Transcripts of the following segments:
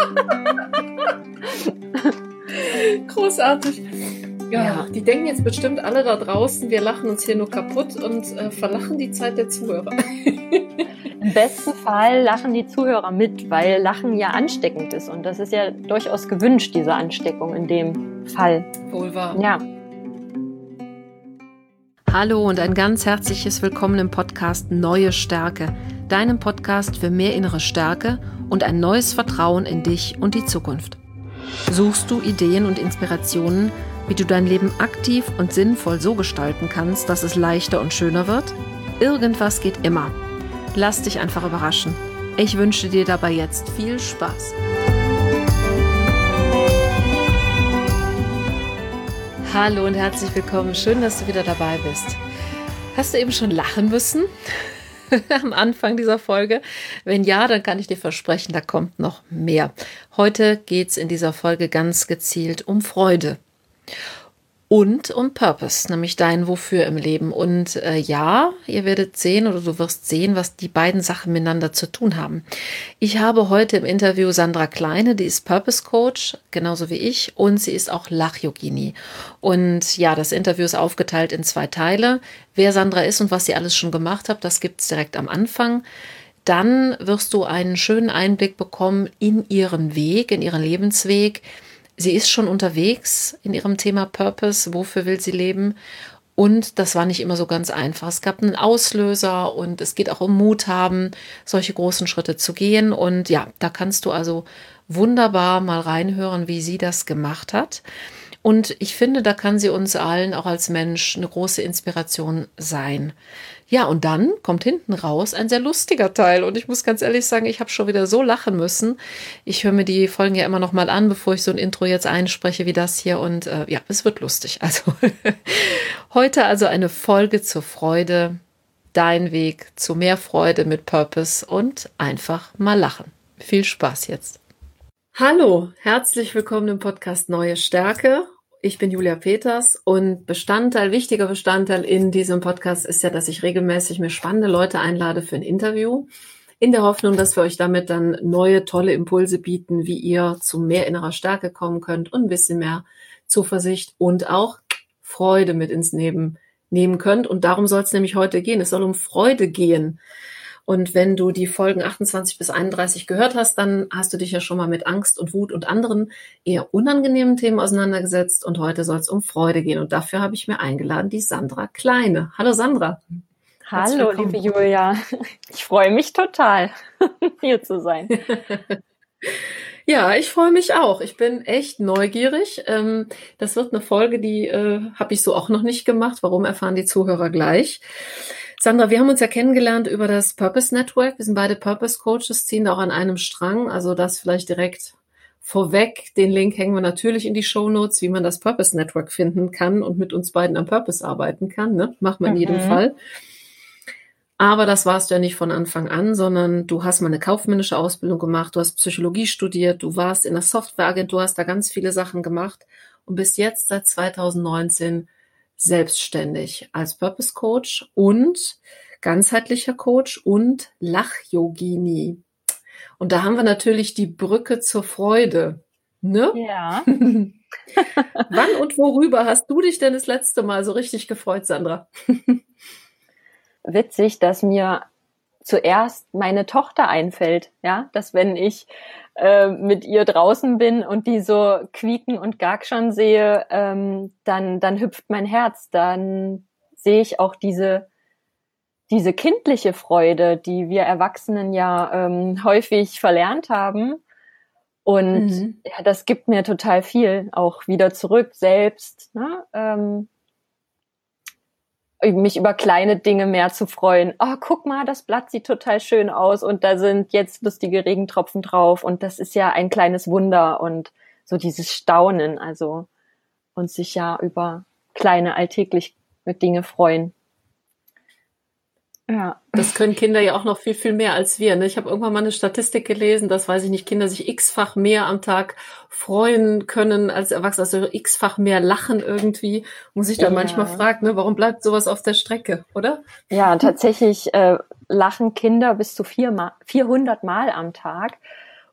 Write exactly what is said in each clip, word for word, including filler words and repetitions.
Großartig. Ja, ja, die denken jetzt bestimmt alle da draußen, wir lachen uns hier nur kaputt und äh, verlachen die Zeit der Zuhörer. Im besten Fall lachen die Zuhörer mit, weil Lachen ja ansteckend ist. Und das ist ja durchaus gewünscht, diese Ansteckung in dem Fall. Wohl wahr. Ja. Hallo und ein ganz herzliches Willkommen im Podcast Neue Stärke, deinem Podcast für mehr innere Stärke und ein neues Vertrauen in dich und die Zukunft. Suchst du Ideen und Inspirationen, wie du dein Leben aktiv und sinnvoll so gestalten kannst, dass es leichter und schöner wird? Irgendwas geht immer. Lass dich einfach überraschen. Ich wünsche dir dabei jetzt viel Spaß. Hallo und herzlich willkommen. Schön, dass du wieder dabei bist. Hast du eben schon lachen müssen am Anfang dieser Folge? Wenn ja, dann kann ich dir versprechen, da kommt noch mehr. Heute geht es in dieser Folge ganz gezielt um Freude. Und um Purpose, nämlich dein Wofür im Leben. Und äh, ja, ihr werdet sehen oder du wirst sehen, was die beiden Sachen miteinander zu tun haben. Ich habe heute im Interview Sandra Kleine, die ist Purpose Coach, genauso wie ich, und sie ist auch Lach-Yogini. Und ja, das Interview ist aufgeteilt in zwei Teile. Wer Sandra ist und was sie alles schon gemacht hat, das gibt es direkt am Anfang. Dann wirst du einen schönen Einblick bekommen in ihren Weg, in ihren Lebensweg. Sie ist schon unterwegs in ihrem Thema Purpose, wofür will sie leben? Und das war nicht immer so ganz einfach. Es gab einen Auslöser und es geht auch um Mut haben, solche großen Schritte zu gehen. Und ja, da kannst du also wunderbar mal reinhören, wie sie das gemacht hat. Und ich finde, da kann sie uns allen auch als Mensch eine große Inspiration sein. Ja, und dann kommt hinten raus ein sehr lustiger Teil. Und ich muss ganz ehrlich sagen, ich habe schon wieder so lachen müssen. Ich höre mir die Folgen ja immer noch mal an, bevor ich so ein Intro jetzt einspreche wie das hier. Und äh, ja, es wird lustig. Also heute also eine Folge zur Freude. Dein Weg zu mehr Freude mit Purpose und einfach mal lachen. Viel Spaß jetzt. Hallo, herzlich willkommen im Podcast Neue Stärke. Ich bin Julia Peters und Bestandteil, wichtiger Bestandteil in diesem Podcast ist ja, dass ich regelmäßig mir spannende Leute einlade für ein Interview, in der Hoffnung, dass wir euch damit dann neue, tolle Impulse bieten, wie ihr zu mehr innerer Stärke kommen könnt und ein bisschen mehr Zuversicht und auch Freude mit ins Leben nehmen könnt. Und darum soll es nämlich heute gehen. Es soll um Freude gehen. Und wenn du die Folgen achtundzwanzig bis einunddreißig gehört hast, dann hast du dich ja schon mal mit Angst und Wut und anderen eher unangenehmen Themen auseinandergesetzt. Und heute soll es um Freude gehen. Und dafür habe ich mir eingeladen, die Sandra Kleine. Hallo Sandra. Hallo, liebe Julia. Ich freue mich total, hier zu sein. Ja, ich freue mich auch. Ich bin echt neugierig. Das wird eine Folge, die habe ich so auch noch nicht gemacht. Warum, erfahren die Zuhörer gleich. Sandra, wir haben uns ja kennengelernt über das Purpose Network. Wir sind beide Purpose Coaches, ziehen da auch an einem Strang. Also das vielleicht direkt vorweg. Den Link hängen wir natürlich in die Shownotes, wie man das Purpose Network finden kann und mit uns beiden am Purpose arbeiten kann. Ne? Macht man in jedem Mhm. Fall. Aber das warst du ja nicht von Anfang an, sondern du hast mal eine kaufmännische Ausbildung gemacht, du hast Psychologie studiert, du warst in der Softwareagentur, hast da ganz viele Sachen gemacht und bist jetzt seit zweitausendneunzehn selbstständig als Purpose Coach und ganzheitlicher Coach und Lach-Yogini. Und da haben wir natürlich die Brücke zur Freude. Ne? Ja. Wann und worüber hast du dich denn das letzte Mal so richtig gefreut, Sandra? Witzig, dass mir zuerst meine Tochter einfällt, ja, dass wenn ich äh, mit ihr draußen bin und die so quieken und gackschern sehe, ähm, dann dann hüpft mein Herz, dann sehe ich auch diese diese kindliche Freude, die wir Erwachsenen ja ähm, häufig verlernt haben. Und Mhm. ja, das gibt mir total viel, auch wieder zurück selbst, ne? ähm, mich über kleine Dinge mehr zu freuen. Oh, guck mal, das Blatt sieht total schön aus und da sind jetzt lustige Regentropfen drauf und das ist ja ein kleines Wunder und so dieses Staunen, also und sich ja über kleine alltägliche Dinge freuen. Ja. Das können Kinder ja auch noch viel, viel mehr als wir. Ne? Ich habe irgendwann mal eine Statistik gelesen, dass, weiß ich nicht, Kinder sich x-fach mehr am Tag freuen können als Erwachsene, also x-fach mehr lachen irgendwie. Und man sich dann Ja. manchmal fragt, ne, warum bleibt sowas auf der Strecke, oder? Ja, tatsächlich äh, lachen Kinder bis zu vier Mal, vierhundert Mal am Tag.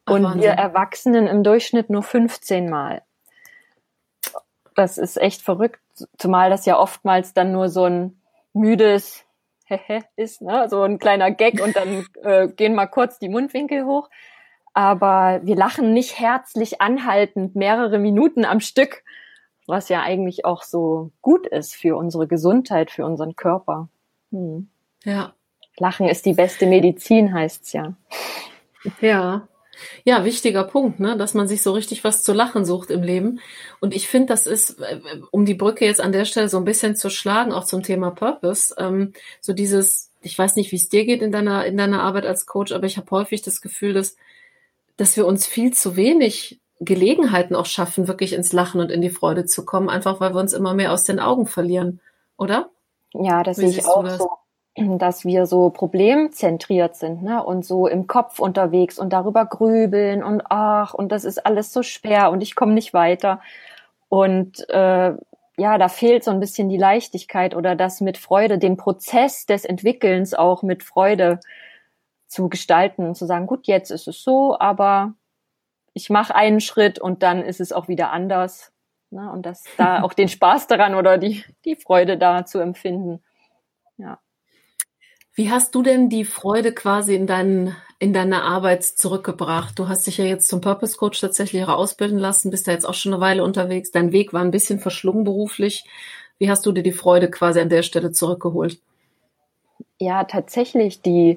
Ach, und Wahnsinn. Wir Erwachsenen im Durchschnitt nur fünfzehn Mal. Das ist echt verrückt, zumal das ja oftmals dann nur so ein müdes Hehe ist, ne? So ein kleiner Gag und dann äh, gehen mal kurz die Mundwinkel hoch. Aber wir lachen nicht herzlich anhaltend mehrere Minuten am Stück, was ja eigentlich auch so gut ist für unsere Gesundheit, für unseren Körper. Hm. Ja. Lachen ist die beste Medizin, heißt's ja. Ja. Ja, wichtiger Punkt, ne, dass man sich so richtig was zu lachen sucht im Leben. Und ich finde, das ist, um die Brücke jetzt an der Stelle so ein bisschen zu schlagen, auch zum Thema Purpose, ähm, so dieses, ich weiß nicht, wie es dir geht in deiner in deiner Arbeit als Coach, aber ich habe häufig das Gefühl, dass dass wir uns viel zu wenig Gelegenheiten auch schaffen, wirklich ins Lachen und in die Freude zu kommen, einfach weil wir uns immer mehr aus den Augen verlieren, oder? Ja, das sehe ich auch so, dass wir so problemzentriert sind, ne, und so im Kopf unterwegs und darüber grübeln und ach, und das ist alles so schwer und ich komme nicht weiter. Und äh, ja, da fehlt so ein bisschen die Leichtigkeit oder das mit Freude, den Prozess des Entwickelns auch mit Freude zu gestalten und zu sagen, gut, jetzt ist es so, aber ich mache einen Schritt und dann ist es auch wieder anders. Ne? Und das da auch den Spaß daran oder die, die Freude da zu empfinden. Ja. Wie hast du denn die Freude quasi in deinen, in deine Arbeit zurückgebracht? Du hast dich ja jetzt zum Purpose Coach tatsächlich auch ausbilden lassen, bist da jetzt auch schon eine Weile unterwegs. Dein Weg war ein bisschen verschlungen beruflich. Wie hast du dir die Freude quasi an der Stelle zurückgeholt? Ja, tatsächlich die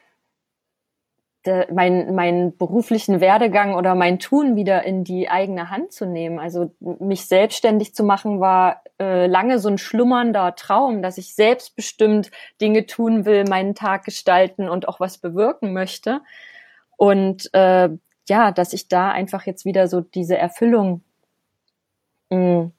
De, mein, mein beruflichen Werdegang oder mein Tun wieder in die eigene Hand zu nehmen. Also mich selbstständig zu machen, war äh, lange so ein schlummernder Traum, dass ich selbstbestimmt Dinge tun will, meinen Tag gestalten und auch was bewirken möchte. Und äh, ja, dass ich da einfach jetzt wieder so diese Erfüllung mh,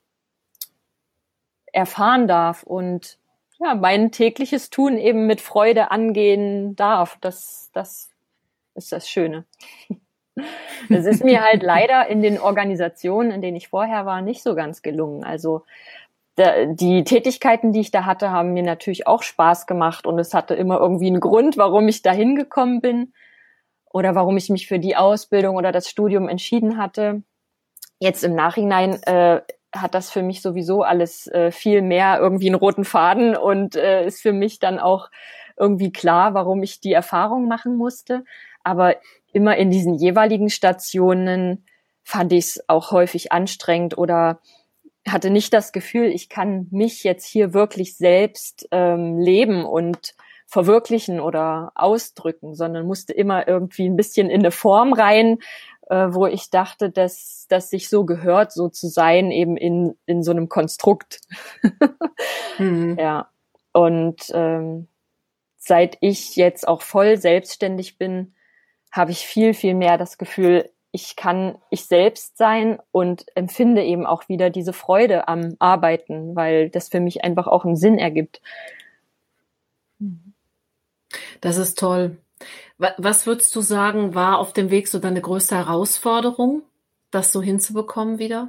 erfahren darf und ja, mein tägliches Tun eben mit Freude angehen darf. Das, das ist das Schöne. Das ist mir halt leider in den Organisationen, in denen ich vorher war, nicht so ganz gelungen. Also da, die Tätigkeiten, die ich da hatte, haben mir natürlich auch Spaß gemacht und es hatte immer irgendwie einen Grund, warum ich da hingekommen bin oder warum ich mich für die Ausbildung oder das Studium entschieden hatte. Jetzt im Nachhinein äh, hat das für mich sowieso alles äh, viel mehr irgendwie einen roten Faden und äh, ist für mich dann auch irgendwie klar, warum ich die Erfahrung machen musste. Aber immer in diesen jeweiligen Stationen fand ich es auch häufig anstrengend oder hatte nicht das Gefühl, ich kann mich jetzt hier wirklich selbst ähm, leben und verwirklichen oder ausdrücken, sondern musste immer irgendwie ein bisschen in eine Form rein, äh, wo ich dachte, dass dass sich so gehört, so zu sein, eben in in so einem Konstrukt. mhm. Ja, und ähm, seit ich jetzt auch voll selbstständig bin, habe ich viel, viel mehr das Gefühl, ich kann ich selbst sein und empfinde eben auch wieder diese Freude am Arbeiten, weil das für mich einfach auch einen Sinn ergibt. Das ist toll. Was würdest du sagen, war auf dem Weg so deine größte Herausforderung, das so hinzubekommen wieder?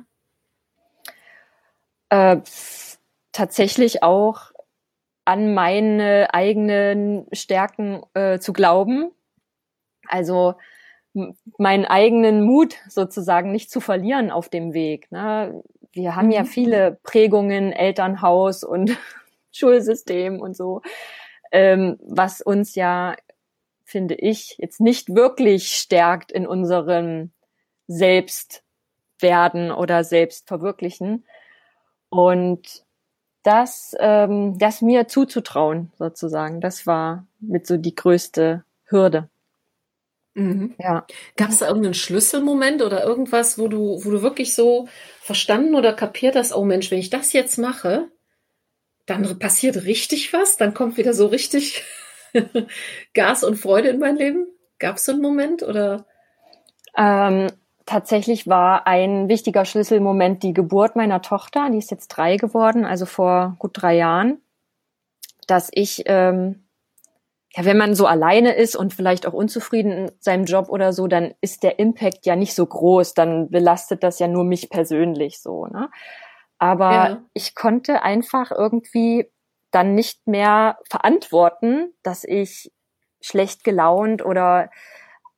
Äh, tatsächlich auch an meine eigenen Stärken äh, zu glauben. Also m- meinen eigenen Mut sozusagen nicht zu verlieren auf dem Weg. Ne? Wir haben mhm. ja viele Prägungen, Elternhaus und Schulsystem und so, ähm, was uns ja, finde ich, jetzt nicht wirklich stärkt in unserem Selbstwerden oder Selbstverwirklichen. Und das, ähm, das mir zuzutrauen, sozusagen, das war mit so die größte Hürde. Mhm. Ja. Gab es da irgendeinen Schlüsselmoment oder irgendwas, wo du, wo du wirklich so verstanden oder kapiert hast, oh Mensch, wenn ich das jetzt mache, dann passiert richtig was, dann kommt wieder so richtig Gas und Freude in mein Leben? Gab es so einen Moment oder? Ähm, tatsächlich war ein wichtiger Schlüsselmoment die Geburt meiner Tochter, die ist jetzt drei geworden, also vor gut drei Jahren, dass ich ähm, ja, wenn man so alleine ist und vielleicht auch unzufrieden in seinem Job oder so, dann ist der Impact ja nicht so groß, dann belastet das ja nur mich persönlich so, ne? Aber ja. Ich konnte einfach irgendwie dann nicht mehr verantworten, dass ich schlecht gelaunt oder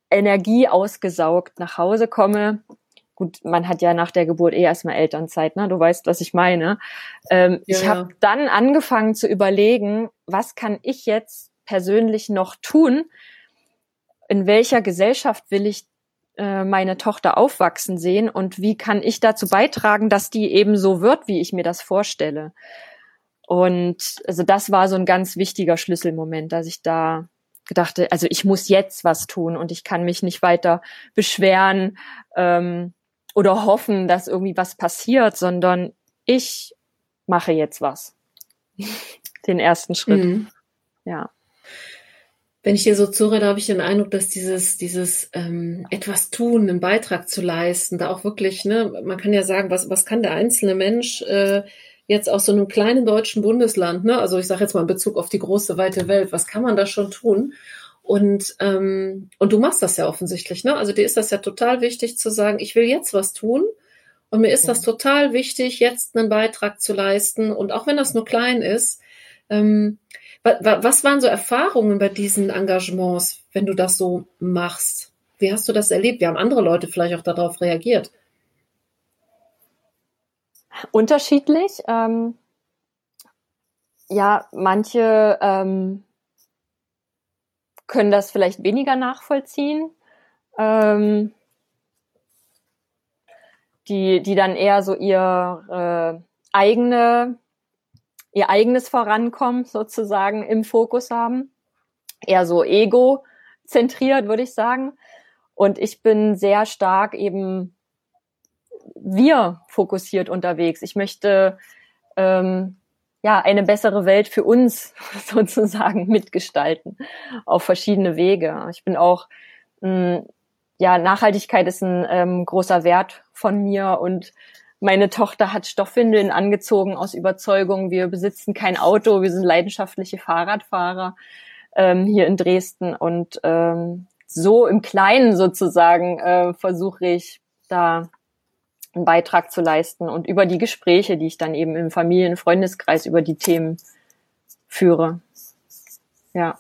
Energie ausgesaugt nach Hause komme. Gut, man hat ja nach der Geburt eh erstmal Elternzeit, ne? Du weißt, was ich meine. Ähm, Ja, ich habe ja. dann angefangen zu überlegen, was kann ich jetzt persönlich noch tun? In welcher Gesellschaft will ich äh, meine Tochter aufwachsen sehen und wie kann ich dazu beitragen, dass die eben so wird, wie ich mir das vorstelle? Und also das war so ein ganz wichtiger Schlüsselmoment, dass ich da gedachte, also ich muss jetzt was tun und ich kann mich nicht weiter beschweren ähm, oder hoffen, dass irgendwie was passiert, sondern ich mache jetzt was. Den ersten Schritt. Mhm. Ja. Wenn ich dir so zuhöre, habe ich den Eindruck, dass dieses, dieses ähm, etwas tun, einen Beitrag zu leisten, da auch wirklich, ne, man kann ja sagen, was, was kann der einzelne Mensch äh, jetzt aus so einem kleinen deutschen Bundesland, ne, also ich sage jetzt mal in Bezug auf die große, weite Welt, was kann man da schon tun? Und, ähm, und du machst das ja offensichtlich, ne? Also dir ist das ja total wichtig zu sagen, ich will jetzt was tun und mir ist das total wichtig, jetzt einen Beitrag zu leisten und auch wenn das nur klein ist, ähm, was waren so Erfahrungen bei diesen Engagements, wenn du das so machst? Wie hast du das erlebt? Wie haben andere Leute vielleicht auch darauf reagiert? Unterschiedlich. Ähm, ja, manche ähm, können das vielleicht weniger nachvollziehen. Ähm, die, die dann eher so ihr äh, eigene ihr eigenes Vorankommen sozusagen im Fokus haben. Eher so ego-zentriert, würde ich sagen. Und ich bin sehr stark eben wir fokussiert unterwegs. Ich möchte ähm, ja eine bessere Welt für uns sozusagen mitgestalten auf verschiedene Wege. Ich bin auch mh, ja Nachhaltigkeit ist ein ähm, großer Wert von mir und meine Tochter hat Stoffwindeln angezogen aus Überzeugung. Wir besitzen kein Auto, wir sind leidenschaftliche Fahrradfahrer ähm, hier in Dresden. Und ähm, so im Kleinen sozusagen äh, versuche ich da einen Beitrag zu leisten und über die Gespräche, die ich dann eben im Familien-, und Freundeskreis über die Themen führe. Ja.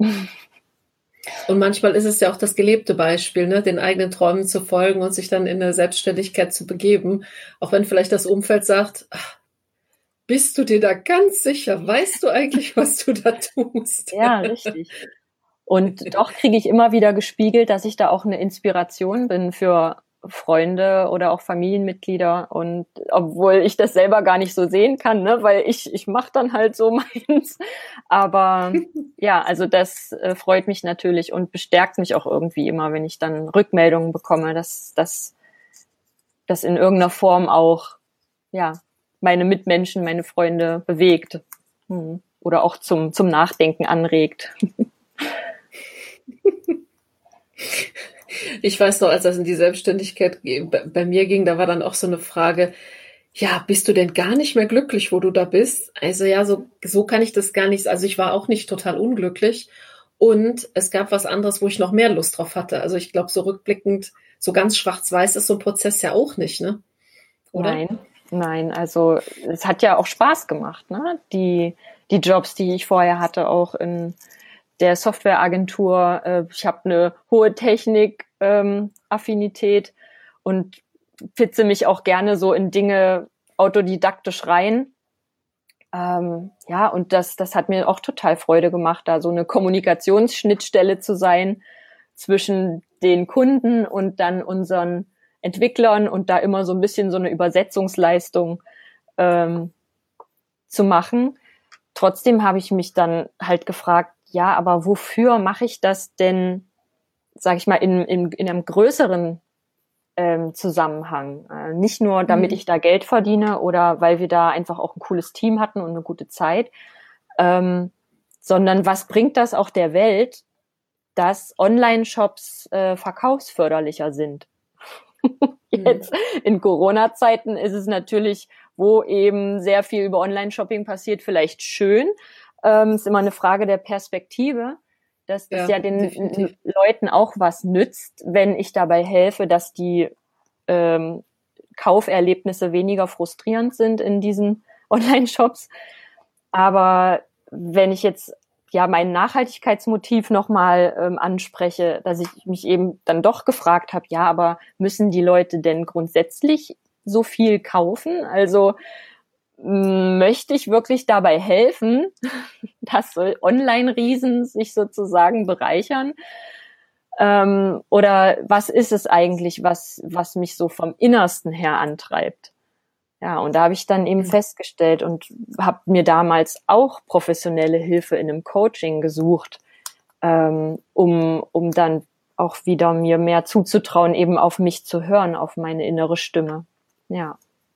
Und manchmal ist es ja auch das gelebte Beispiel, ne, den eigenen Träumen zu folgen und sich dann in eine Selbstständigkeit zu begeben. Auch wenn vielleicht das Umfeld sagt, ach, bist du dir da ganz sicher? Weißt du eigentlich, was du da tust? Ja, richtig. Und doch kriege ich immer wieder gespiegelt, dass ich da auch eine Inspiration bin für Freunde oder auch Familienmitglieder. Und obwohl ich das selber gar nicht so sehen kann, ne, weil ich ich mache dann halt so meins. Aber ja, also das äh, freut mich natürlich und bestärkt mich auch irgendwie immer, wenn ich dann Rückmeldungen bekomme, dass dass das in irgendeiner Form auch ja meine Mitmenschen, meine Freunde bewegt hm. oder auch zum zum Nachdenken anregt. Ich weiß noch, als das in die Selbstständigkeit bei mir ging, da war dann auch so eine Frage, ja, bist du denn gar nicht mehr glücklich, wo du da bist? Also ja, so, so kann ich das gar nicht, also ich war auch nicht total unglücklich und es gab was anderes, wo ich noch mehr Lust drauf hatte. Also ich glaube, so rückblickend, so ganz schwarz-weiß ist so ein Prozess ja auch nicht, ne? Oder? Nein, nein, also es hat ja auch Spaß gemacht, ne? Die, die Jobs, die ich vorher hatte, auch in der Softwareagentur. Äh, ich habe eine hohe Technik-Affinität ähm, und pitze mich auch gerne so in Dinge autodidaktisch rein. Ähm, ja, und das, das hat mir auch total Freude gemacht, da so eine Kommunikationsschnittstelle zu sein zwischen den Kunden und dann unseren Entwicklern und da immer so ein bisschen so eine Übersetzungsleistung ähm, zu machen. Trotzdem habe ich mich dann halt gefragt, ja, aber wofür mache ich das denn, sage ich mal, in, in, in einem größeren ähm, Zusammenhang? Äh, nicht nur, damit mhm. ich da Geld verdiene oder weil wir da einfach auch ein cooles Team hatten und eine gute Zeit, ähm, sondern was bringt das auch der Welt, dass Online-Shops äh, verkaufsförderlicher sind? Jetzt in Corona-Zeiten ist es natürlich, wo eben sehr viel über Online-Shopping passiert, vielleicht schön. Ähm, ist immer eine Frage der Perspektive, dass das ja, ja den definitiv. Leuten auch was nützt, wenn ich dabei helfe, dass die ähm, Kauferlebnisse weniger frustrierend sind in diesen Online-Shops. Aber wenn ich jetzt ja mein Nachhaltigkeitsmotiv nochmal ähm, anspreche, dass ich mich eben dann doch gefragt habe, ja, aber müssen die Leute denn grundsätzlich so viel kaufen? Also m- möchte ich wirklich dabei helfen, dass so Online-Riesen sich sozusagen bereichern? Ähm, oder was ist es eigentlich, was, was mich so vom Innersten her antreibt? Ja, und da habe ich dann eben festgestellt und habe mir damals auch professionelle Hilfe in einem Coaching gesucht, ähm, um, um dann auch wieder mir mehr zuzutrauen, eben auf mich zu hören, auf meine innere Stimme. Ja.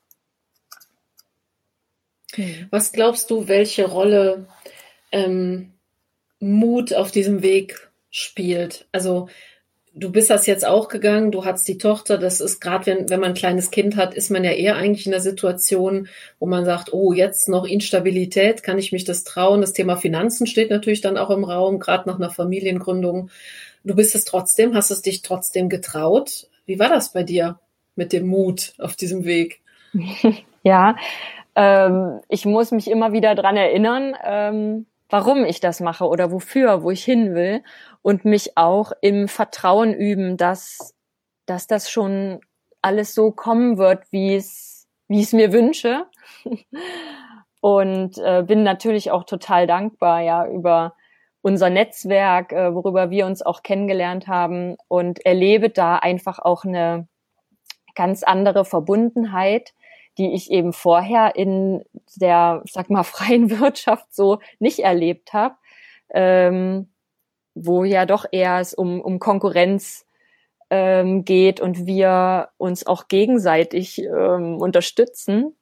Was glaubst du, welche Rolle ähm, Mut auf diesem Weg spielt? Also du bist das jetzt auch gegangen, du hast die Tochter, das ist gerade, wenn, wenn man ein kleines Kind hat, ist man ja eher eigentlich in der Situation, wo man sagt, oh, jetzt noch Instabilität, kann ich mich das trauen? Das Thema Finanzen steht natürlich dann auch im Raum, gerade nach einer Familiengründung. Du bist es trotzdem, hast es dich trotzdem getraut. Wie war das bei dir mit dem Mut auf diesem Weg? Ja, ähm, ich muss mich immer wieder dran erinnern, ähm, warum ich das mache oder wofür, wo ich hin will und mich auch im Vertrauen üben, dass, dass das schon alles so kommen wird, wie es, wie ich es mir wünsche. Und äh, bin natürlich auch total dankbar, ja, über unser Netzwerk, äh, worüber wir uns auch kennengelernt haben und erlebe da einfach auch eine ganz andere Verbundenheit, die ich eben vorher in der, sag mal, freien Wirtschaft so nicht erlebt habe, ähm, wo ja doch eher es um, um Konkurrenz ähm, geht und wir uns auch gegenseitig ähm, unterstützen.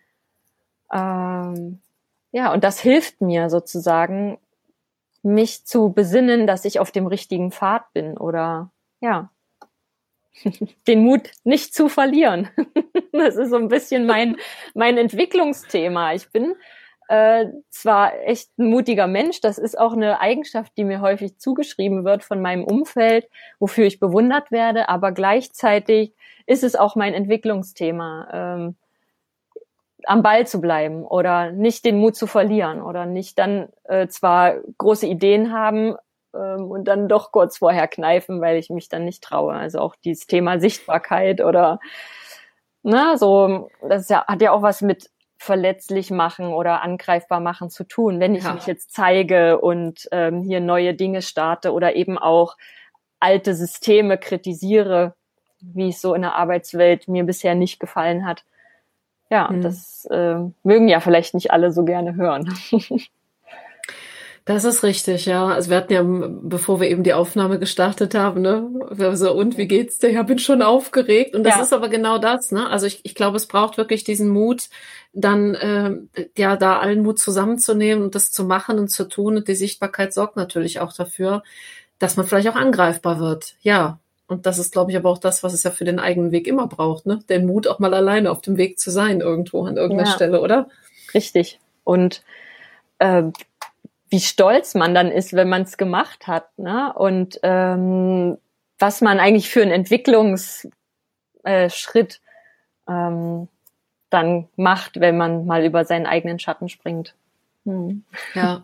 Ähm, ja, und das hilft mir sozusagen, mich zu besinnen, dass ich auf dem richtigen Pfad bin oder ja, den Mut nicht zu verlieren. Das ist so ein bisschen mein mein Entwicklungsthema. Ich bin äh, zwar echt ein mutiger Mensch, das ist auch eine Eigenschaft, die mir häufig zugeschrieben wird von meinem Umfeld, wofür ich bewundert werde, aber gleichzeitig ist es auch mein Entwicklungsthema, ähm, am Ball zu bleiben oder nicht den Mut zu verlieren oder nicht dann äh, zwar große Ideen haben, und dann doch kurz vorher kneifen, weil ich mich dann nicht traue. Also auch dieses Thema Sichtbarkeit oder ne, so, das ist ja, hat ja auch was mit verletzlich machen oder angreifbar machen zu tun. Wenn ich Ja. mich jetzt zeige und ähm, hier neue Dinge starte oder eben auch alte Systeme kritisiere, wie es so in der Arbeitswelt mir bisher nicht gefallen hat. Ja, Hm. das äh, mögen ja vielleicht nicht alle so gerne hören. Das ist richtig, ja. Also wir hatten ja, bevor wir eben die Aufnahme gestartet haben, ne, wir so, und wie geht's dir? Ja, bin schon aufgeregt. Und das Ja. ist aber genau das, ne? Also ich, ich glaube, es braucht wirklich diesen Mut, dann äh, ja da allen Mut zusammenzunehmen und das zu machen und zu tun. Und die Sichtbarkeit sorgt natürlich auch dafür, dass man vielleicht auch angreifbar wird. Ja. Und das ist, glaube ich, aber auch das, was es ja für den eigenen Weg immer braucht, ne? Den Mut, auch mal alleine auf dem Weg zu sein, irgendwo an irgendeiner Ja. Stelle, oder? Richtig. Und äh, wie stolz man dann ist, wenn man es gemacht hat, ne? Und ähm, was man eigentlich für einen Entwicklungsschritt äh, Schritt, ähm, dann macht, wenn man mal über seinen eigenen Schatten springt. Hm. Ja.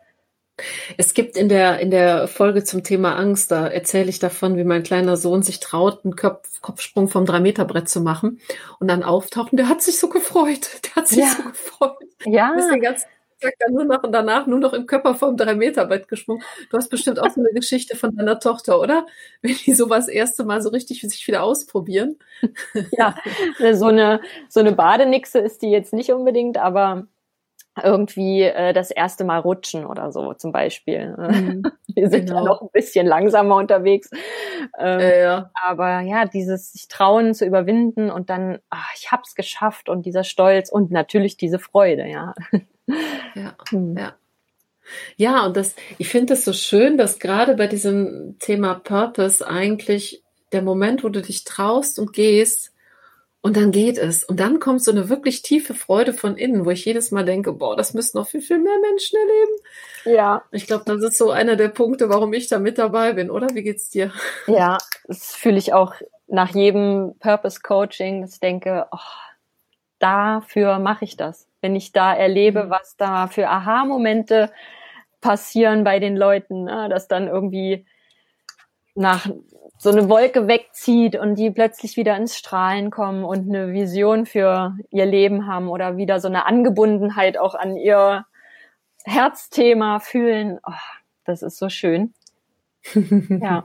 Es gibt in der, in der Folge zum Thema Angst, da erzähle ich davon, wie mein kleiner Sohn sich traut, einen Kopf, Kopfsprung vom Drei-Meter-Brett zu machen und dann auftauchen. Der hat sich so gefreut. Der hat sich Ja. so gefreut. Ja. Du bist den ganzen Tag dann nur noch und danach nur noch im Körper vom Drei-Meter-Brett gesprungen. Du hast bestimmt auch so eine Geschichte von deiner Tochter, oder? Wenn die sowas das erste Mal so richtig für sich wieder ausprobieren. Ja, so eine, so eine Badenixe ist die jetzt nicht unbedingt, aber irgendwie äh, das erste Mal rutschen oder so zum Beispiel. Mhm, Wir sind genau. ja noch ein bisschen langsamer unterwegs. Ähm, Äh, ja. Aber ja, dieses sich trauen zu überwinden und dann, ach, ich hab's geschafft und dieser Stolz und natürlich diese Freude, ja. Ja, Hm. ja. Ja, und das, ich finde es so schön, dass gerade bei diesem Thema Purpose eigentlich der Moment, wo du dich traust und gehst, und dann geht es. Und dann kommt so eine wirklich tiefe Freude von innen, wo ich jedes Mal denke, boah, das müssten noch viel, viel mehr Menschen erleben. Ja, Ich glaube, das ist so einer der Punkte, warum ich da mit dabei bin, oder? Wie geht's dir? ja, das fühle ich auch nach jedem Purpose-Coaching, dass ich denke, oh, dafür mache ich das. Wenn ich da erlebe, Mhm. was da für Aha-Momente passieren bei den Leuten, ne? Dass dann irgendwie nach so eine Wolke wegzieht und die plötzlich wieder ins Strahlen kommen und eine Vision für ihr Leben haben oder wieder so eine Angebundenheit auch an ihr Herzthema fühlen. Oh, das ist so schön. Ja.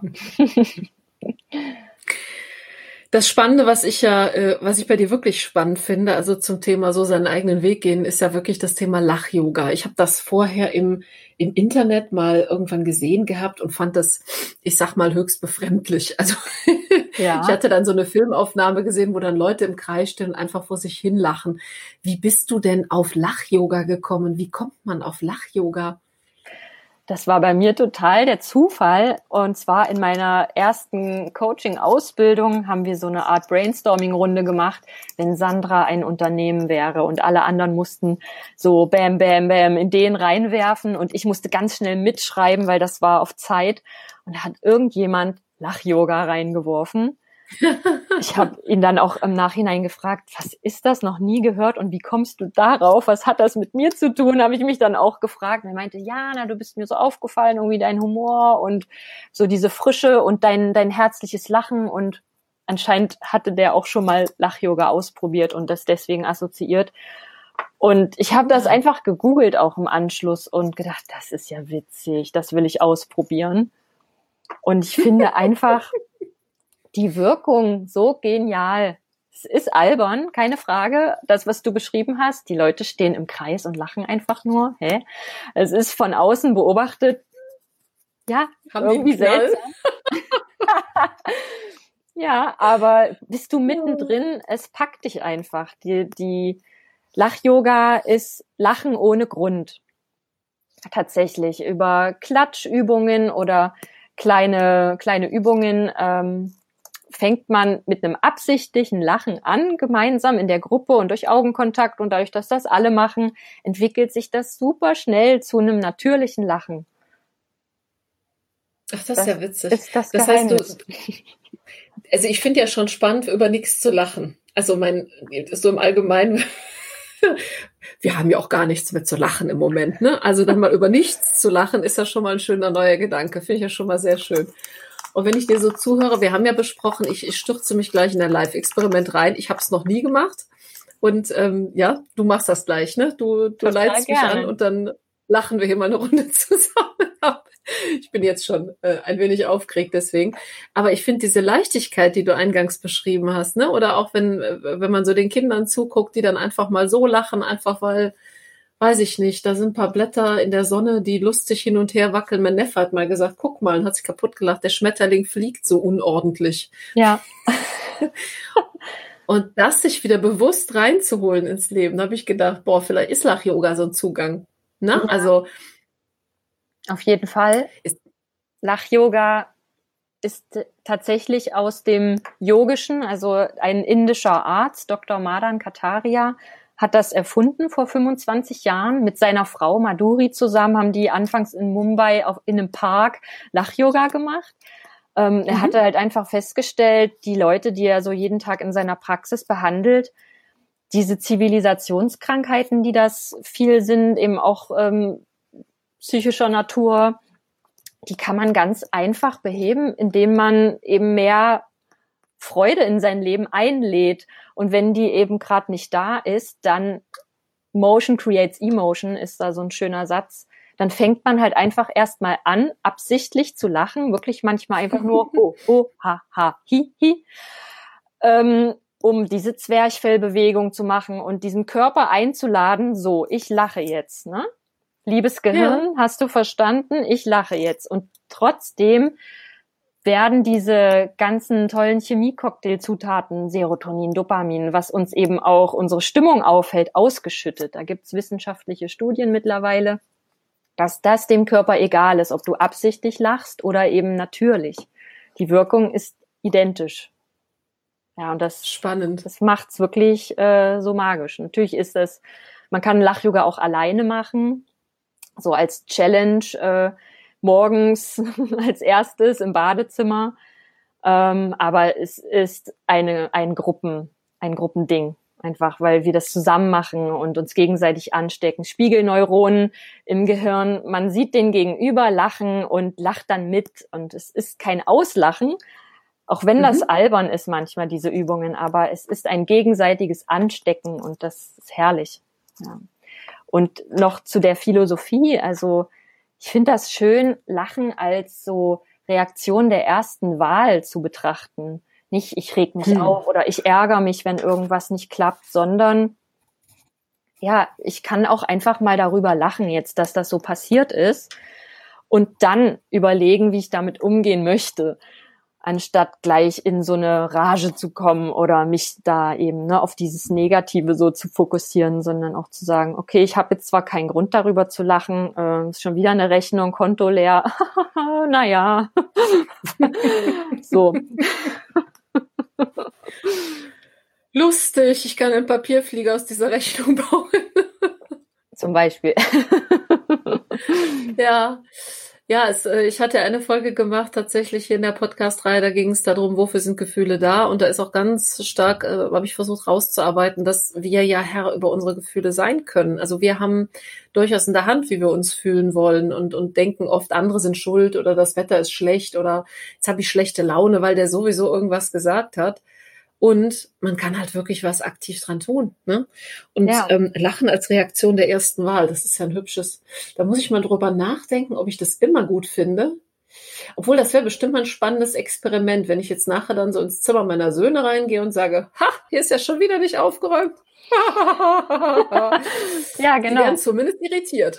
Das Spannende, was ich ja, äh, was ich bei dir wirklich spannend finde, also zum Thema so seinen eigenen Weg gehen, ist ja wirklich das Thema Lach-Yoga. Ich habe das vorher im, im Internet mal irgendwann gesehen gehabt und fand das, ich sag mal, höchst befremdlich. Also ja. Ich hatte dann so eine Filmaufnahme gesehen, wo dann Leute im Kreis stehen und einfach vor sich hin lachen. Wie bist du denn auf Lach-Yoga gekommen? Wie kommt man auf Lach-Yoga? Das war bei mir total der Zufall. Und zwar in meiner ersten Coaching-Ausbildung haben wir so eine Art Brainstorming-Runde gemacht, wenn Sandra ein Unternehmen wäre. Und alle anderen mussten so bam, bam, bam Ideen reinwerfen. Und ich musste ganz schnell mitschreiben, weil das war auf Zeit. Und da hat irgendjemand Lach-Yoga reingeworfen. Ich habe ihn dann auch im Nachhinein gefragt, was ist das, noch nie gehört und wie kommst du darauf, was hat das mit mir zu tun, habe ich mich dann auch gefragt. Und er meinte, ja, na, du bist mir so aufgefallen, irgendwie dein Humor und so diese Frische und dein dein herzliches Lachen und anscheinend hatte der auch schon mal Lach-Yoga ausprobiert und das deswegen assoziiert. Und ich habe das einfach gegoogelt auch im Anschluss und gedacht, das ist ja witzig, das will ich ausprobieren. Und ich finde einfach die Wirkung so genial. Es ist albern, keine Frage. Das, was du beschrieben hast, die Leute stehen im Kreis und lachen einfach nur. Hä? Es ist von außen beobachtet, ja, haben irgendwie seltsam. Ja, aber bist du mittendrin, es packt dich einfach. Die, die Lach-Yoga ist Lachen ohne Grund. Tatsächlich über Klatschübungen oder kleine kleine Übungen ähm, fängt man mit einem absichtlichen Lachen an, gemeinsam in der Gruppe und durch Augenkontakt und dadurch, dass das alle machen, entwickelt sich das super schnell zu einem natürlichen Lachen. Ach, das, das ist ja witzig. Ist das das Geheimnis. heißt, du, also ich finde ja schon spannend, über nichts zu lachen. Also mein, so im Allgemeinen, wir haben ja auch gar nichts mehr zu lachen im Moment, ne? Also dann mal über nichts zu lachen, ist ja schon mal ein schöner neuer Gedanke. Finde ich ja schon mal sehr schön. Und wenn ich dir so zuhöre, wir haben ja besprochen, ich, ich stürze mich gleich in ein Live-Experiment rein. Ich habe es noch nie gemacht. Und ähm, ja, du machst das gleich, ne? Du, du leitest mich an und dann lachen wir hier mal eine Runde zusammen ab. Ich bin jetzt schon äh, ein wenig aufgeregt deswegen. Aber ich finde diese Leichtigkeit, die du eingangs beschrieben hast, ne? Oder auch wenn, wenn man so den Kindern zuguckt, die dann einfach mal so lachen, einfach weil, weiß ich nicht, da sind ein paar Blätter in der Sonne, die lustig hin und her wackeln. Mein Neffe hat mal gesagt, guck mal, und hat sich kaputt gelacht, der Schmetterling fliegt so unordentlich. Ja. Und das sich wieder bewusst reinzuholen ins Leben, da habe ich gedacht, boah, vielleicht ist Lach-Yoga so ein Zugang. Ne? Ja. Also auf jeden Fall. Lach-Yoga ist tatsächlich aus dem Yogischen, also ein indischer Arzt, Doktor Madan Kataria, hat das erfunden vor fünfundzwanzig Jahren. Mit seiner Frau Madhuri zusammen haben die anfangs in Mumbai auf, in einem Park Lach-Yoga gemacht. Ähm, mhm. Er hatte halt einfach festgestellt, die Leute, die er so jeden Tag in seiner Praxis behandelt, diese Zivilisationskrankheiten, die das viel sind, eben auch ähm, psychischer Natur, die kann man ganz einfach beheben, indem man eben mehr Freude in sein Leben einlädt. Und wenn die eben gerade nicht da ist, dann Motion creates Emotion, ist da so ein schöner Satz. Dann fängt man halt einfach erstmal an, absichtlich zu lachen, wirklich manchmal einfach nur ho, ho, ha, ha, hi, hi, ähm, um diese Zwerchfellbewegung zu machen und diesen Körper einzuladen, so, ich lache jetzt, ne? Liebes Gehirn, ja. Hast du verstanden? Ich lache jetzt. Und trotzdem werden diese ganzen tollen Chemie-Cocktail-Zutaten, Serotonin, Dopamin, was uns eben auch unsere Stimmung aufhält, ausgeschüttet. Da gibt's wissenschaftliche Studien mittlerweile, dass das dem Körper egal ist, ob du absichtlich lachst oder eben natürlich. Die Wirkung ist identisch. Ja, und das, spannend. Das macht's wirklich äh, so magisch. Natürlich ist es, man kann Lach-Yoga auch alleine machen, so als Challenge, äh, morgens als erstes im Badezimmer. Ähm, aber es ist eine, ein Gruppen, ein Gruppending. Einfach, weil wir das zusammen machen und uns gegenseitig anstecken. Spiegelneuronen im Gehirn. Man sieht den Gegenüber lachen und lacht dann mit. Und es ist kein Auslachen, auch wenn das mhm. albern ist manchmal, diese Übungen. Aber es ist ein gegenseitiges Anstecken und das ist herrlich. Ja. Und noch zu der Philosophie. Also ich finde das schön, Lachen als so Reaktion der ersten Wahl zu betrachten. Nicht, ich reg mich hm. auf oder ich ärgere mich, wenn irgendwas nicht klappt, sondern ja, ich kann auch einfach mal darüber lachen jetzt, dass das so passiert ist und dann überlegen, wie ich damit umgehen möchte, anstatt gleich in so eine Rage zu kommen oder mich da eben ne, auf dieses Negative so zu fokussieren, sondern auch zu sagen, okay, ich habe jetzt zwar keinen Grund darüber zu lachen, äh, ist schon wieder eine Rechnung, Konto leer, naja, so. Lustig, ich kann einen Papierflieger aus dieser Rechnung bauen. Zum Beispiel. Ja, ja, es, ich hatte eine Folge gemacht, tatsächlich hier in der Podcast-Reihe, da ging es darum, wofür sind Gefühle da? Und da ist auch ganz stark, äh, habe ich versucht rauszuarbeiten, dass wir ja Herr über unsere Gefühle sein können. Also wir haben durchaus in der Hand, wie wir uns fühlen wollen und, und denken oft, andere sind schuld oder das Wetter ist schlecht oder jetzt habe ich schlechte Laune, weil der sowieso irgendwas gesagt hat. Und man kann halt wirklich was aktiv dran tun. Ne? Und ja. ähm, Lachen als Reaktion der ersten Wahl, das ist ja ein hübsches, da muss ich mal drüber nachdenken, ob ich das immer gut finde. Obwohl, das wäre bestimmt mal ein spannendes Experiment, wenn ich jetzt nachher dann so ins Zimmer meiner Söhne reingehe und sage, ha, hier ist ja schon wieder nicht aufgeräumt. Ja, genau. Die werden zumindest irritiert.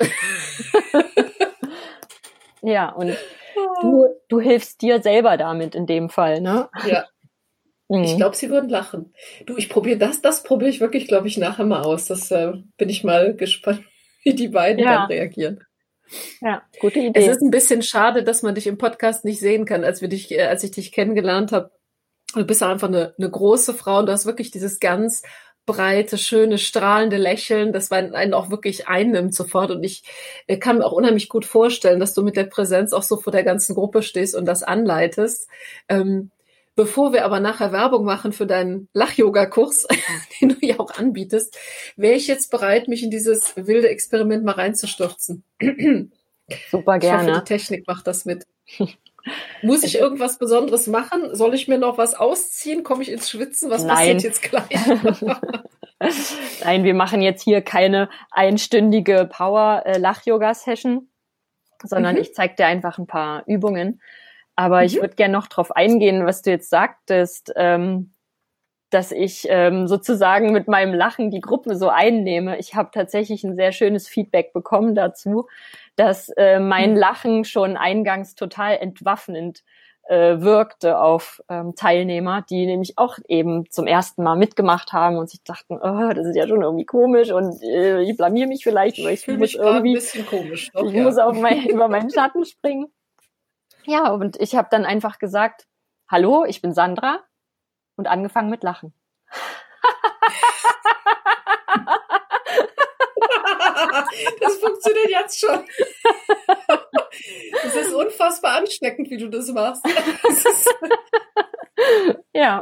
Ja, und du, du hilfst dir selber damit in dem Fall, ne? Ja. Ich glaube, sie würden lachen. Du, ich probiere das, das probiere ich wirklich, glaube ich, nachher mal aus. Das äh, bin ich mal gespannt, wie die beiden ja. dann reagieren. Ja, gute Idee. Es ist ein bisschen schade, dass man dich im Podcast nicht sehen kann, als wir dich, äh, als ich dich kennengelernt habe. Du bist einfach eine, eine große Frau und du hast wirklich dieses ganz breite, schöne, strahlende Lächeln, das einen auch wirklich einnimmt sofort. Und ich äh, kann mir auch unheimlich gut vorstellen, dass du mit der Präsenz auch so vor der ganzen Gruppe stehst und das anleitest. Ähm, Bevor wir aber nachher Werbung machen für deinen Lach-Yoga-Kurs, den du ja auch anbietest, wäre ich jetzt bereit, mich in dieses wilde Experiment mal reinzustürzen. Super gerne. Ich hoffe, die Technik macht das mit. Muss ich irgendwas Besonderes machen? Soll ich mir noch was ausziehen? Komme ich ins Schwitzen? Was Nein. passiert jetzt gleich? Nein, wir machen jetzt hier keine einstündige Power-Lach-Yoga-Session, sondern mhm. ich zeige dir einfach ein paar Übungen. Aber mhm. ich würde gerne noch drauf eingehen, was du jetzt sagtest, ähm, dass ich ähm, sozusagen mit meinem Lachen die Gruppe so einnehme. Ich habe tatsächlich ein sehr schönes Feedback bekommen dazu, dass äh, mein mhm. Lachen schon eingangs total entwaffnend äh, wirkte auf ähm, Teilnehmer, die nämlich auch eben zum ersten Mal mitgemacht haben und sich dachten, oh, das ist ja schon irgendwie komisch und äh, ich blamier mich vielleicht, oder ich, ich muss irgendwie, ein bisschen komisch, doch, ich ja. muss auf mein, über meinen Schatten springen. Ja, und ich habe dann einfach gesagt, hallo, ich bin Sandra und angefangen mit Lachen. Das funktioniert jetzt schon. Das ist unfassbar ansteckend, wie du das machst. Das ist ja.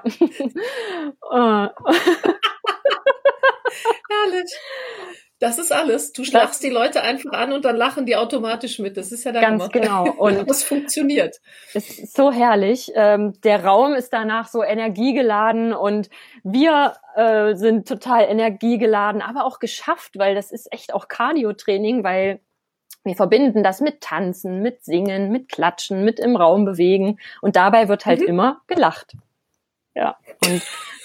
Herrlich. Das ist alles. Du schlagst die Leute einfach an und dann lachen die automatisch mit. Das ist ja der Ganz Hammer. genau. Und das funktioniert. Es ist so herrlich. Ähm, der Raum ist danach so energiegeladen und wir äh, sind total energiegeladen, aber auch geschafft, weil das ist echt auch Cardio-Training, weil wir verbinden das mit Tanzen, mit Singen, mit Klatschen, mit im Raum bewegen und dabei wird halt mhm. immer gelacht. Ja. Und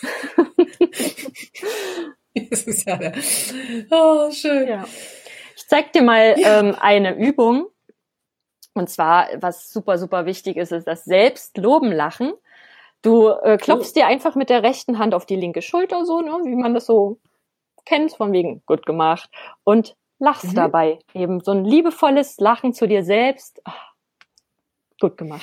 das ist ja der, oh, schön. Ja. Ich zeig dir mal ja. ähm, eine Übung. Und zwar, was super, super wichtig ist, ist das Selbstloben-Lachen. Du äh, klopfst oh. dir einfach mit der rechten Hand auf die linke Schulter, so, ne, wie man das so kennt, von wegen gut gemacht. Und lachst mhm. dabei. Eben so ein liebevolles Lachen zu dir selbst. Oh, gut gemacht.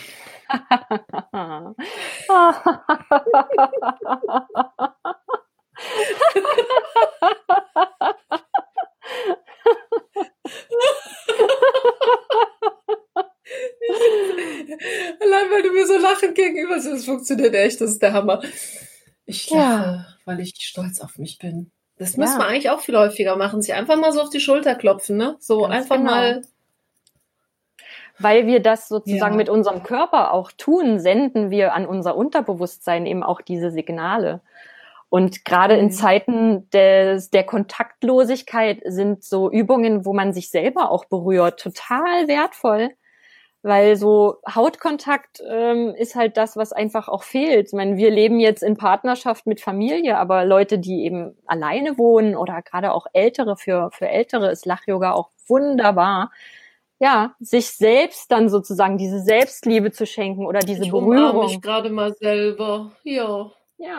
Allein weil du mir so lachend gegenüber bist, das funktioniert echt, das ist der Hammer. Ich Ja. lache, weil ich stolz auf mich bin. Das müssen Ja. wir eigentlich auch viel häufiger machen. Sich einfach mal so auf die Schulter klopfen, ne? So Ganz einfach genau. mal. Weil wir das sozusagen Ja. mit unserem Körper auch tun, senden wir an unser Unterbewusstsein eben auch diese Signale. Und gerade in Mhm. Zeiten des, der Kontaktlosigkeit sind so Übungen, wo man sich selber auch berührt, total wertvoll. Weil so Hautkontakt ähm, ist halt das, was einfach auch fehlt. Ich meine, wir leben jetzt in Partnerschaft mit Familie, aber Leute, die eben alleine wohnen oder gerade auch Ältere, für, für Ältere ist Lach-Yoga auch wunderbar. Ja, sich selbst dann sozusagen diese Selbstliebe zu schenken oder diese Ich umarme Berührung. mich gerade mal selber. Ja, Ja.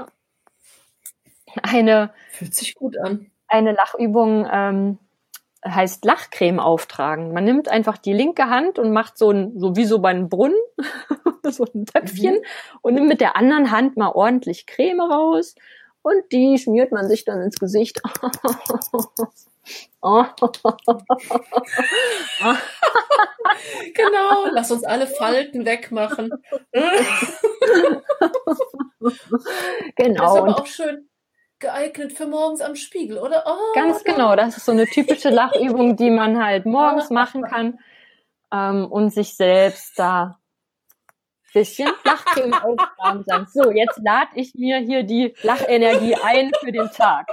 Eine, fühlt sich gut an. eine Lachübung ähm, heißt Lachcreme auftragen. Man nimmt einfach die linke Hand und macht so ein, so wie so bei einem Brunnen, so ein Töpfchen Mhm. und nimmt mit der anderen Hand mal ordentlich Creme raus und die schmiert man sich dann ins Gesicht. Genau, lass uns alle Falten wegmachen. Das ist Genau. aber Und auch schön geeignet für morgens am Spiegel, oder? Oh, ganz genau, das ist so eine typische Lachübung, die man halt morgens machen kann, ähm, und sich selbst da ein bisschen Lachcreme auftragen kann. So, jetzt lade ich mir hier die Lachenergie ein für den Tag.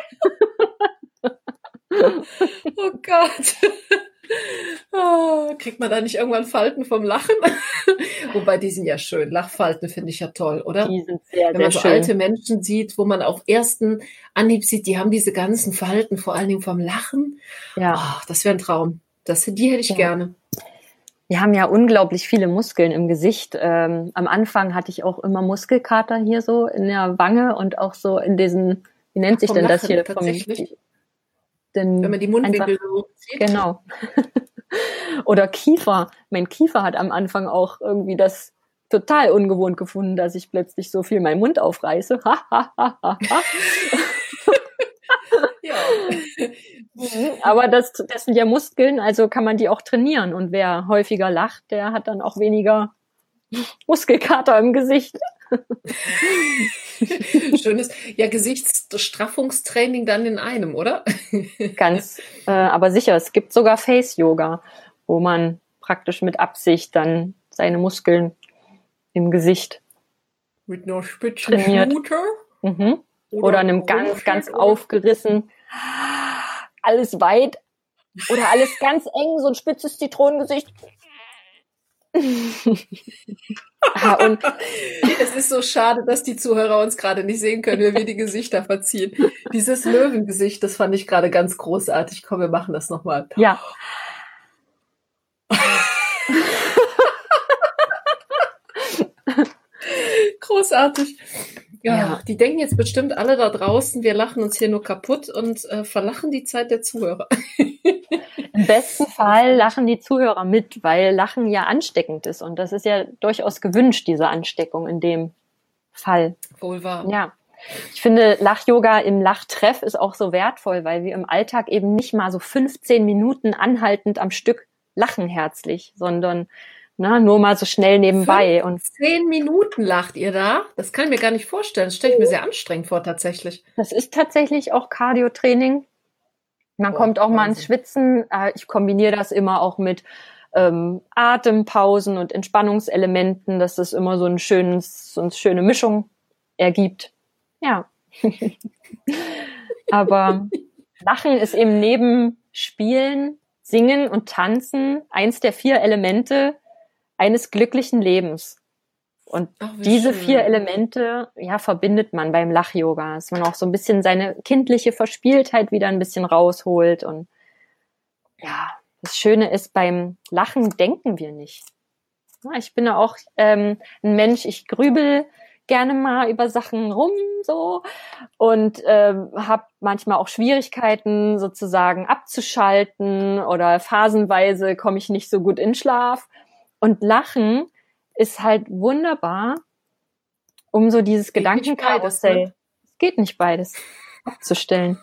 Oh Gott. Oh, kriegt man da nicht irgendwann Falten vom Lachen? Wobei, die sind ja schön. Lachfalten finde ich ja toll, oder? Die sind sehr, Wenn sehr man so schön. alte Menschen sieht, wo man auf ersten Anhieb sieht, die haben diese ganzen Falten, vor allen Dingen vom Lachen. Ja. Oh, das wäre ein Traum. Das, die hätte ich Ja. gerne. Wir haben ja unglaublich viele Muskeln im Gesicht. Ähm, am Anfang hatte ich auch immer Muskelkater hier so in der Wange und auch so in diesen, wie nennt sich Vom denn das Lachen, hier? Vom, tatsächlich. den, Wenn man die Mundwinkel einfach, so zieht. genau. Oder Kiefer. Mein Kiefer hat am Anfang auch irgendwie das total ungewohnt gefunden, dass ich plötzlich so viel meinen Mund aufreiße. Ha, ha, ha, ha, ha. Ja. Mhm, aber das, das sind ja Muskeln, also kann man die auch trainieren. Und wer häufiger lacht, der hat dann auch weniger Muskelkater im Gesicht. Schönes, ja, Gesichtsstraffungstraining dann in einem, oder? Ganz, äh, aber sicher, es gibt sogar Face-Yoga, wo man praktisch mit Absicht dann seine Muskeln im Gesicht Mit einer spitzen trainiert. Schnute. Mhm. Oder einem ganz, Rumschild ganz oder- aufgerissen, alles weit oder alles ganz eng, so ein spitzes Zitronengesicht. Ah, und Es ist so schade, dass die Zuhörer uns gerade nicht sehen können, wenn wir die Gesichter verziehen. Dieses Löwengesicht, das fand ich gerade ganz großartig. Komm, wir machen das nochmal. ja, Großartig. Ja, Ja. die denken jetzt bestimmt alle da draußen, wir lachen uns hier nur kaputt und äh, verlachen die Zeit der Zuhörer. im besten Fall lachen die Zuhörer mit, weil Lachen ja ansteckend ist. Und das ist ja durchaus gewünscht, diese Ansteckung in dem Fall. Wohl wahr. Ja. Ich finde, Lach-Yoga im Lachtreff ist auch so wertvoll, weil wir im Alltag eben nicht mal so fünfzehn Minuten anhaltend am Stück lachen herzlich, sondern na, nur mal so schnell nebenbei. Und Zehn Minuten lacht ihr da? Das kann ich mir gar nicht vorstellen. Das stelle ich mir sehr anstrengend vor, tatsächlich. das ist tatsächlich auch Cardio-Training. Man Boah, kommt auch mal ins Wahnsinn. Schwitzen. Äh, Ich kombiniere das immer auch mit ähm, Atempausen und Entspannungselementen, dass das immer so, ein schönes, so eine schöne Mischung ergibt. Ja. Aber Lachen ist eben neben Spielen, Singen und Tanzen eins der vier Elemente eines glücklichen Lebens. Und Ach, wie diese schön. vier Elemente, ja, verbindet man beim Lach-Yoga, dass man auch so ein bisschen seine kindliche Verspieltheit wieder ein bisschen rausholt. Und ja, das Schöne ist, beim Lachen denken wir nicht. Ja, ich bin ja auch ähm, ein Mensch, ich grübel gerne mal über Sachen rum so und ähm, habe manchmal auch Schwierigkeiten sozusagen abzuschalten oder phasenweise komme ich nicht so gut in Schlaf. Und Lachen ist halt wunderbar, um so dieses Geht nicht Gedankenkarussell, beides, ne? es geht nicht beides, abzustellen.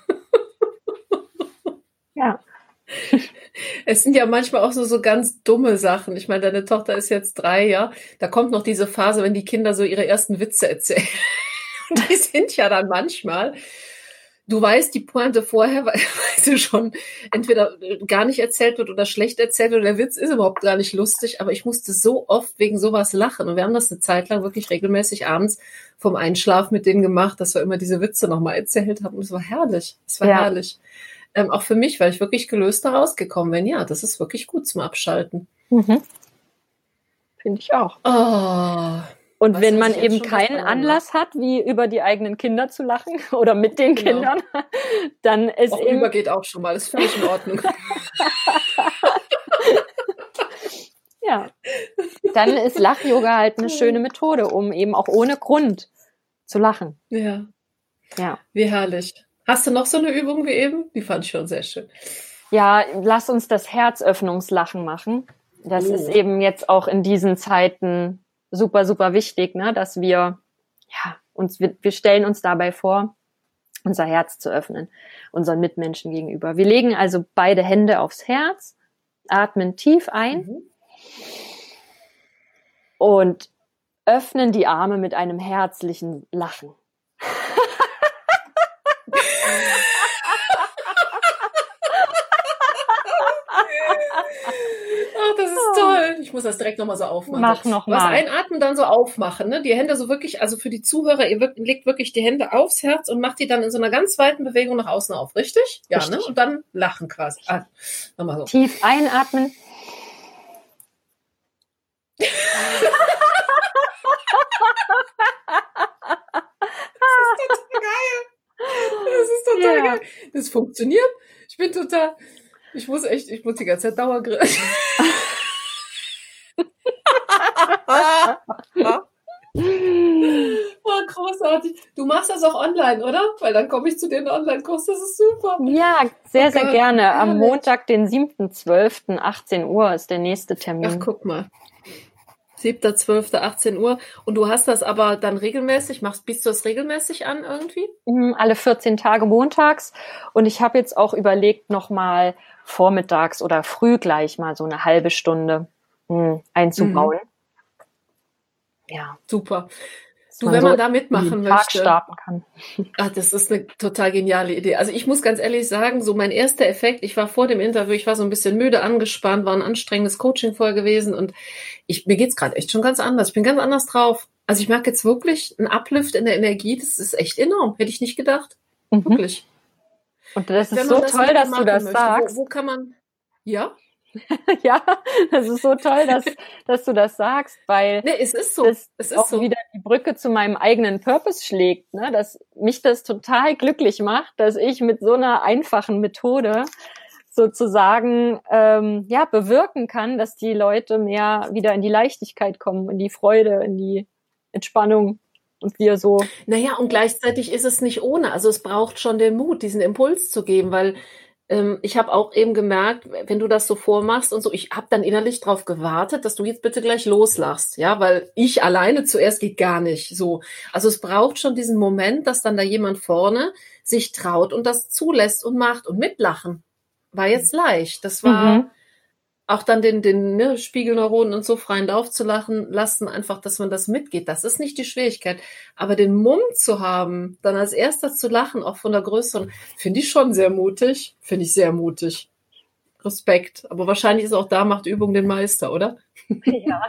Ja, Es sind ja manchmal auch so, so ganz dumme Sachen. Ich meine, deine Tochter ist jetzt drei, ja. Da kommt noch diese Phase, wenn die Kinder so ihre ersten Witze erzählen. die sind ja dann manchmal, du weißt die Pointe vorher, weil, weil sie schon entweder gar nicht erzählt wird oder schlecht erzählt wird, oder der Witz ist überhaupt gar nicht lustig, aber ich musste so oft wegen sowas lachen und wir haben das eine Zeit lang wirklich regelmäßig abends vom Einschlafen mit denen gemacht, dass wir immer diese Witze nochmal erzählt haben und es war herrlich, es war Ja. herrlich. Ähm, auch für mich, weil ich wirklich gelöst da rausgekommen bin. Ja, das ist wirklich gut zum Abschalten. Mhm. Finde ich auch. Oh, Und was wenn hab man ich jetzt eben schon keinen was Anlass hat, wie über die eigenen Kinder zu lachen oder mit den Genau. Kindern, dann ist auch eben, übergeht auch schon mal, das ist völlig in Ordnung. ja, dann ist Lach-Yoga halt eine schöne Methode, um eben auch ohne Grund zu lachen. Ja, Ja. wie herrlich. Hast du noch so eine Übung wie eben? Die fand ich schon sehr schön. Ja, lass uns das Herzöffnungslachen machen. Das Oh. ist eben jetzt auch in diesen Zeiten super, super wichtig, ne, dass wir, ja, uns, wir, wir stellen uns dabei vor, unser Herz zu öffnen, unseren Mitmenschen gegenüber. Wir legen also beide Hände aufs Herz, atmen tief ein Mhm. und öffnen die Arme mit einem herzlichen Lachen. Ach, das ist toll. Ich muss das direkt nochmal so aufmachen. Mach noch Was mal. einatmen, dann so aufmachen, ne? Die Hände so wirklich, also für die Zuhörer, ihr wirkt, legt wirklich die Hände aufs Herz und macht die dann in so einer ganz weiten Bewegung nach außen auf, richtig? Ja, Richtig. ne? Und dann lachen quasi. Ah, nochmal so. Tief einatmen. Das ist total Ja. geil. Das funktioniert. Ich bin total, ich muss echt, ich muss die ganze Zeit Dauergrillen. Oh, großartig. Du machst das auch online, oder? Weil dann komme ich zu den Online-Kurs. Das ist super. Ja, sehr, Oh sehr Gott, gerne. Am herrlich. Montag, den siebten zwölften, achtzehn Uhr ist der nächste Ach, Termin. guck mal. siebter zwölfter achtzehn Uhr. Und du hast das aber dann regelmäßig, machst, bietest du das regelmäßig an irgendwie? Mhm, alle vierzehn Tage montags. Und ich habe jetzt auch überlegt, nochmal vormittags oder früh gleich mal so eine halbe Stunde mh, einzubauen. Ja, Super. dass Du, wenn man da in mitmachen den Tag möchte. starten kann. Ach, das ist eine total geniale Idee. Also ich muss ganz ehrlich sagen, so mein erster Effekt, ich war vor dem Interview, ich war so ein bisschen müde, angespannt, war ein anstrengendes Coaching vorher gewesen und ich, mir geht's gerade echt schon ganz anders. Ich bin ganz anders drauf. Also ich merke jetzt wirklich einen Uplift in der Energie, das ist echt enorm. Hätte ich nicht gedacht. Mhm. Wirklich. Und das ist Wenn so man das toll, mit dass mir du das machen möchte, sagst. Wo, wo kann man, ja? Ja, das ist so toll, dass, dass du das sagst, weil Nee, es ist so. das Es ist auch so. wieder die Brücke zu meinem eigenen Purpose schlägt, ne? Dass mich das total glücklich macht, dass ich mit so einer einfachen Methode sozusagen ähm, ja bewirken kann, dass die Leute mehr wieder in die Leichtigkeit kommen, in die Freude, in die Entspannung und wir so. Naja, und gleichzeitig ist es nicht ohne. Also es braucht schon den Mut, diesen Impuls zu geben, weil ähm, ich habe auch eben gemerkt, wenn du das so vormachst und so, ich habe dann innerlich drauf gewartet, dass du jetzt bitte gleich loslachst, ja, weil ich alleine zuerst geht gar nicht so. Also es braucht schon diesen Moment, dass dann da jemand vorne sich traut und das zulässt und macht und mitlachen. War jetzt leicht. Das war Mhm. auch dann den, den ne, Spiegelneuronen und so freien Lauf zu lachen, lassen, einfach, dass man das mitgeht. Das ist nicht die Schwierigkeit. Aber den Mumm zu haben, dann als erster zu lachen, auch von der größeren, finde ich schon sehr mutig. Finde ich sehr mutig. Respekt. Aber wahrscheinlich ist auch da, macht Übung den Meister, oder? Ja.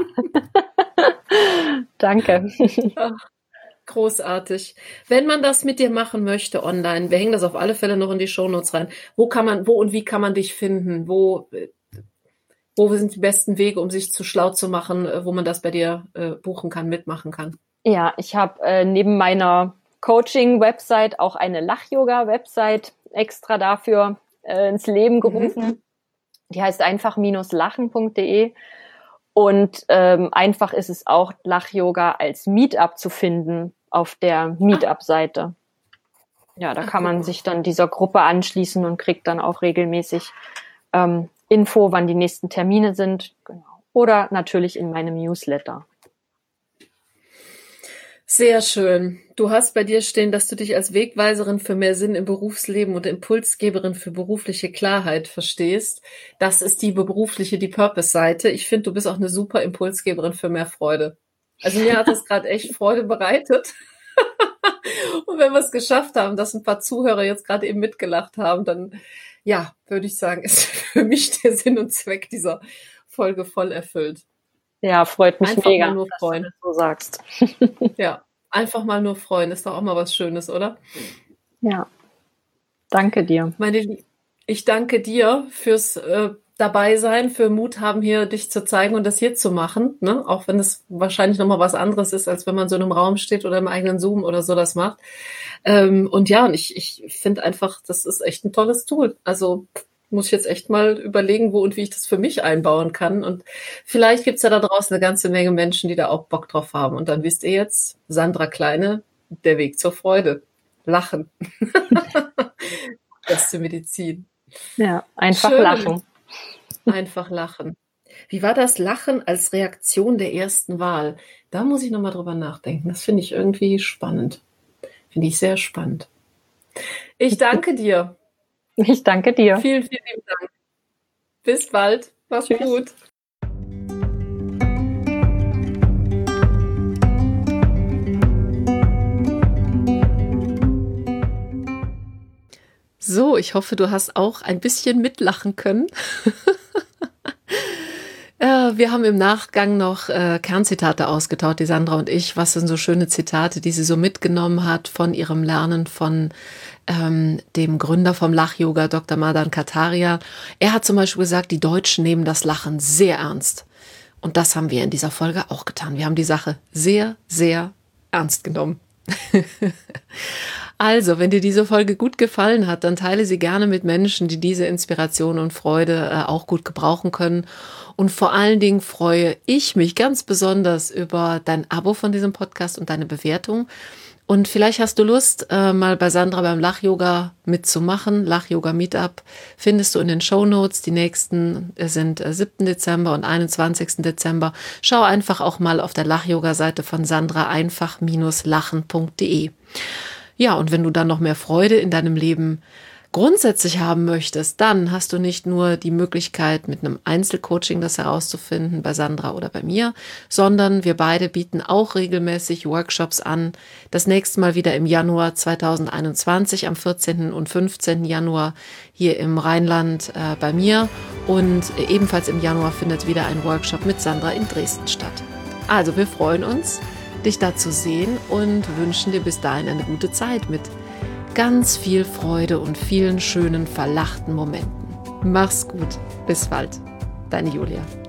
Danke. Großartig. Wenn man das mit dir machen möchte online, wir hängen das auf alle Fälle noch in die Shownotes rein. Wo kann man, wo und wie kann man dich finden? Wo, wo sind die besten Wege, um sich zu schlau zu machen, äh, wo man das bei dir äh, buchen kann, mitmachen kann? Ja, ich habe äh, neben meiner Coaching-Website auch eine Lach-Yoga-Website extra dafür äh, ins Leben gerufen. Mhm. Die heißt einfach lachen punkt de. Und ähm, einfach ist es auch, Lach-Yoga als Meetup zu finden auf der Meetup-Seite. Ja, da Ach, kann man guck mal. sich dann dieser Gruppe anschließen und kriegt dann auch regelmäßig ähm, Info, wann die nächsten Termine sind. Genau. Oder natürlich in meinem Newsletter. Sehr schön. Du hast bei dir stehen, dass du dich als Wegweiserin für mehr Sinn im Berufsleben und Impulsgeberin für berufliche Klarheit verstehst. Das ist die berufliche, die Purpose-Seite. Ich finde, du bist auch eine super Impulsgeberin für mehr Freude. Also mir hat das gerade echt Freude bereitet. Und wenn wir es geschafft haben, dass ein paar Zuhörer jetzt gerade eben mitgelacht haben, dann, ja, würde ich sagen, ist für mich der Sinn und Zweck dieser Folge voll erfüllt. Ja, freut mich einfach mega, mal nur dass freuen. du das so sagst. Ja, einfach mal nur freuen. Ist doch auch mal was Schönes, oder? Ja, danke dir. Meine, ich danke dir fürs äh, dabei sein, für Mut haben, hier dich zu zeigen und das hier zu machen, ne? Auch wenn es wahrscheinlich nochmal was anderes ist, als wenn man so in einem Raum steht oder im eigenen Zoom oder so das macht. Ähm, und ja, und ich, ich finde einfach, das ist echt ein tolles Tool. Also muss ich jetzt echt mal überlegen, wo und wie ich das für mich einbauen kann. Und vielleicht gibt's ja da draußen eine ganze Menge Menschen, die da auch Bock drauf haben. Und dann wisst ihr jetzt, Sandra Kleine, der Weg zur Freude. Lachen. Beste Medizin. Ja, einfach Schön. lachen. Einfach lachen. Wie war das Lachen als Reaktion der ersten Wahl? Da muss ich nochmal drüber nachdenken. Das finde ich irgendwie spannend. Finde ich sehr spannend. Ich danke dir. Ich danke dir. Vielen, vielen lieben Dank. Bis bald. Mach's Tschüss. gut. So, ich hoffe, du hast auch ein bisschen mitlachen können. äh, wir haben im Nachgang noch äh, Kernzitate ausgetauscht, die Sandra und ich. Was sind so schöne Zitate, die sie so mitgenommen hat von ihrem Lernen von ähm, dem Gründer vom Lach-Yoga, Doktor Madan Kataria. Er hat zum Beispiel gesagt, die Deutschen nehmen das Lachen sehr ernst. Und das haben wir in dieser Folge auch getan. Wir haben die Sache sehr, sehr ernst genommen. Also, wenn dir diese Folge gut gefallen hat, dann teile sie gerne mit Menschen, die diese Inspiration und Freude äh, auch gut gebrauchen können. Und vor allen Dingen freue ich mich ganz besonders über dein Abo von diesem Podcast und deine Bewertung. Und vielleicht hast du Lust, äh, mal bei Sandra beim Lach-Yoga mitzumachen. Lach-Yoga-Meetup findest du in den Shownotes. Die nächsten sind äh, siebten Dezember und einundzwanzigsten Dezember. Schau einfach auch mal auf der Lach-Yoga-Seite von Sandra einfach lachen punkt de. Ja, und wenn du dann noch mehr Freude in deinem Leben grundsätzlich haben möchtest, dann hast du nicht nur die Möglichkeit, mit einem Einzelcoaching das herauszufinden, bei Sandra oder bei mir, sondern wir beide bieten auch regelmäßig Workshops an. Das nächste Mal wieder im Januar zweitausendeinundzwanzig, am vierzehnten und fünfzehnten Januar hier im Rheinland äh, bei mir. Und ebenfalls im Januar findet wieder ein Workshop mit Sandra in Dresden statt. Also wir freuen uns, dich da zu sehen und wünschen dir bis dahin eine gute Zeit mit ganz viel Freude und vielen schönen, verlachten Momenten. Mach's gut. Bis bald. Deine Julia.